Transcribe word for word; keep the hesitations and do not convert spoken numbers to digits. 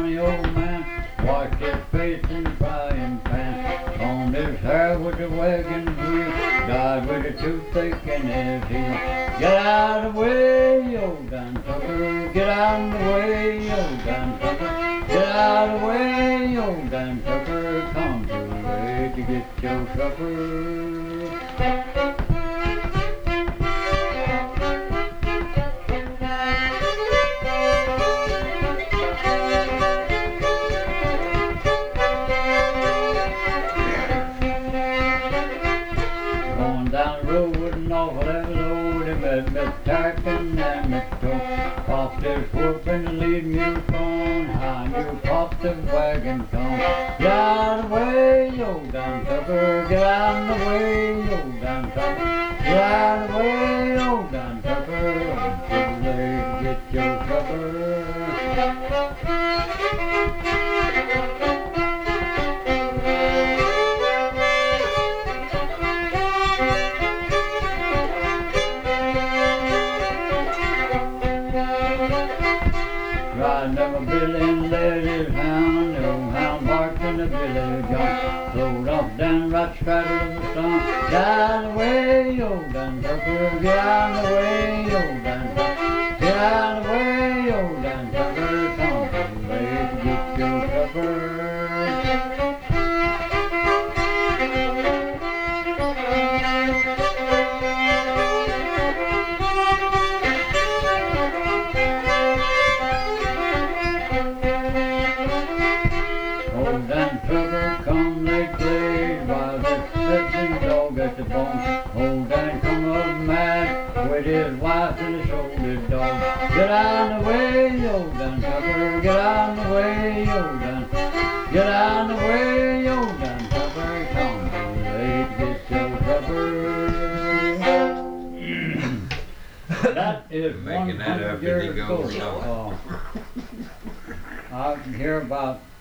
funny old man washed his face in the frying pan, combed his hair with a wagon wheel, died with a toothache in his heel. Get out of the way, old Dan Tucker, get out of the way, old Dan Tucker, get out of the way, old Dan Tucker, come to the way to get your supper. Down the road with an awful heavy load, he met Miss Tarkin and Miss Toe. Popped his whoop and the lead mule phone, high mule popped the wagon cone. Get out of the way, old Dan Tucker, get out of the way, old Dan Tucker, get out of the way, old Dan Tucker, I'm too late to get your supper. Riding up a billy and led his hound, the old hound barked and the billy jumped, flowed off down right straddle of the stump. Get out of the way, old Dan Tucker, get out of the way, old Dan Tucker, get out of the way, old Dan Tucker, come too late to get your supper. Old Dan Tucker come lately while the fetching dog at the bone. Old Dan come up mad with his wife and his oldest dog. Get out of the way, old Dan Tucker, get out of the way, old Dan, get out of the way, old Dan Tucker, come too late to get your supper. That is one Making that up hundred as he years goes ago. along. Uh, I can hear about